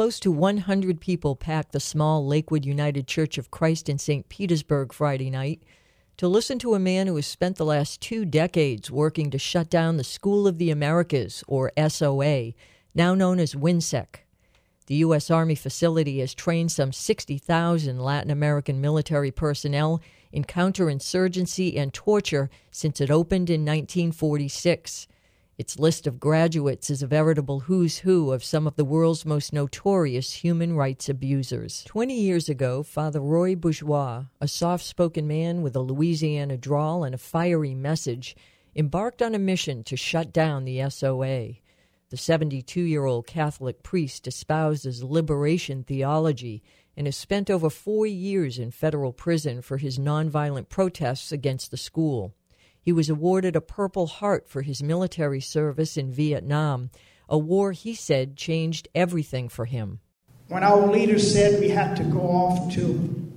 Close to 100 people packed the small Lakewood United Church of Christ in St. Petersburg Friday night to listen to a man who has spent the last 2 decades working to shut down the School of the Americas, or SOA, now known as WINSEC. The U.S. Army facility has trained some 60,000 Latin American military personnel in counterinsurgency and torture since it opened in 1946. Its list of graduates is a veritable who's who of some of the world's most notorious human rights abusers. 20 years ago, Father Roy Bourgeois, a soft-spoken man with a Louisiana drawl and a fiery message, embarked on a mission to shut down the SOA. The 72-year-old Catholic priest espouses liberation theology and has spent over 4 years in federal prison for his nonviolent protests against the school. He was awarded a Purple Heart for his military service in Vietnam, a war he said changed everything for him. When our leaders said we had to go off to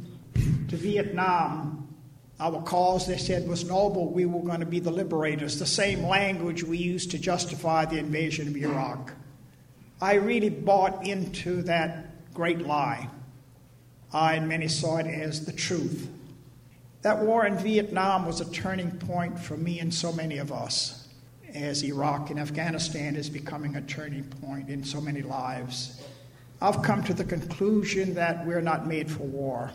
Vietnam, our cause, they said, was noble. We were going to be the liberators, the same language we used to justify the invasion of Iraq. I really bought into that great lie. I and many saw it as the truth. That war in Vietnam was a turning point for me and so many of us, as Iraq and Afghanistan is becoming a turning point in so many lives. I've come to the conclusion that we're not made for war.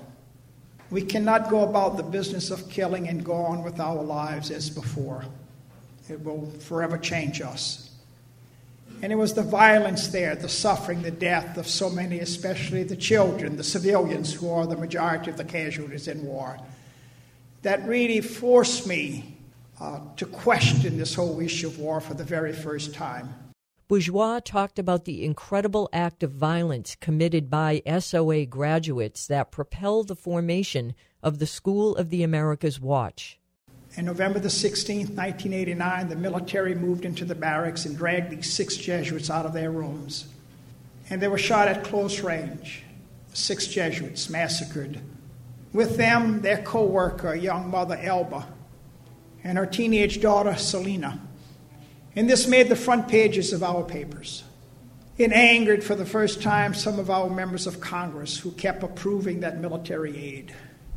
We cannot go about the business of killing and go on with our lives as before. It will forever change us. And it was the violence there, the suffering, the death of so many, especially the children, the civilians who are the majority of the casualties in war, that really forced me to question this whole issue of war for the very first time. Bourgeois talked about the incredible act of violence committed by SOA graduates that propelled the formation of the School of the Americas Watch. On November the 16th, 1989, the military moved into the barracks and dragged these 6 Jesuits out of their rooms. And they were shot at close range. 6 Jesuits massacred. With them, their co-worker, young mother Elba, and her teenage daughter Selena. And this made the front pages of our papers. It angered for the first time some of our members of Congress who kept approving that military aid.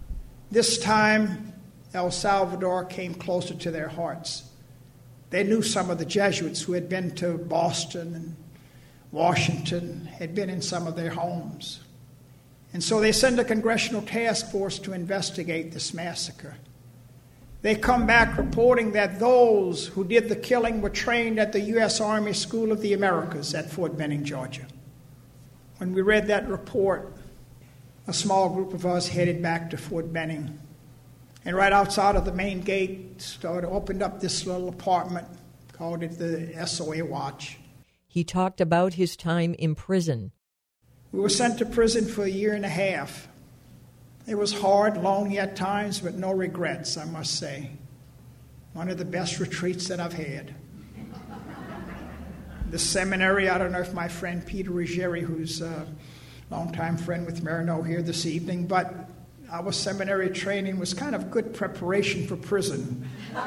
This time, El Salvador came closer to their hearts. They knew some of the Jesuits who had been to Boston and Washington, had been in some of their homes. And so they sent a congressional task force to investigate this massacre. They come back reporting that those who did the killing were trained at the U.S. Army School of the Americas at Fort Benning, Georgia. When we read that report, a small group of us headed back to Fort Benning. And right outside of the main gate, opened up this little apartment, called it the SOA Watch. He talked about his time in prison. We were sent to prison for 1.5 years. It was hard, lonely at times, but no regrets, I must say. One of the best retreats that I've had. The seminary, I don't know if my friend Peter Ruggieri, who's a longtime friend with Marino here this evening, but our seminary training was kind of good preparation for prison.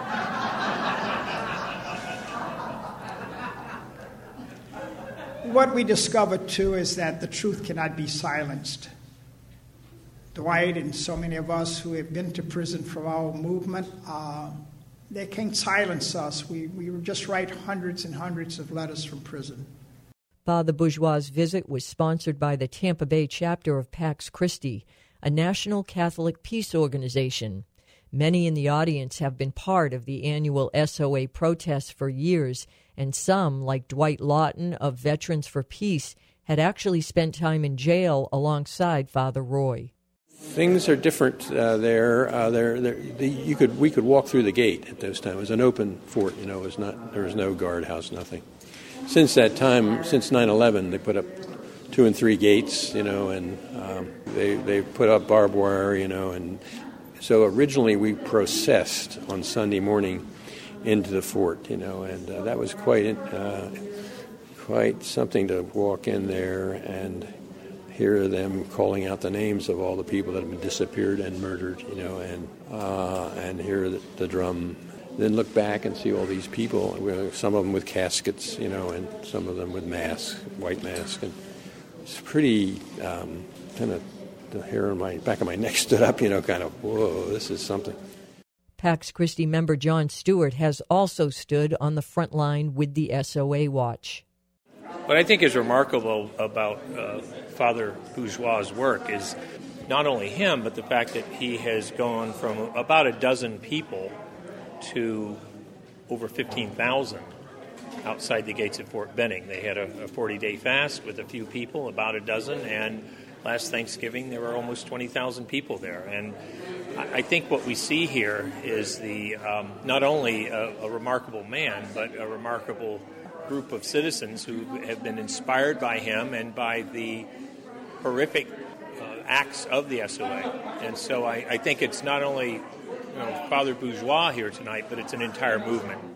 What we discovered, too, is that the truth cannot be silenced. Dwight and so many of us who have been to prison for our movement, they can't silence us. We just write hundreds and hundreds of letters from prison. Father Bourgeois' visit was sponsored by the Tampa Bay chapter of Pax Christi, a national Catholic peace organization. Many in the audience have been part of the annual SOA protests for years, and some, like Dwight Lawton of Veterans for Peace, had actually spent time in jail alongside Father Roy. Things are different there. We could walk through the gate at those times. It was an open fort, there was no guardhouse, nothing. Since that time, since 9/11, they put up 2 and 3 gates, and they put up barbed wire, and so originally we processed on Sunday morning into the fort, and that was quite something to walk in there and hear them calling out the names of all the people that have been disappeared and murdered, and hear the drum. Then look back and see all these people, some of them with caskets, and some of them with masks, white masks, and it's pretty kind of, the hair on my back of my neck stood up, kind of, whoa, this is something. Pax Christi member John Stewart has also stood on the front line with the SOA Watch. What I think is remarkable about Father Bourgeois' work is not only him, but the fact that he has gone from about a dozen people to over 15,000 outside the gates of Fort Benning. They had a 40-day fast with a few people, about a dozen, and last Thanksgiving there were almost 20,000 people there. And I think what we see here is the not only a remarkable man, but a remarkable group of citizens who have been inspired by him and by the horrific acts of the SOA. And so I think it's not only Father Bourgeois here tonight, but it's an entire movement.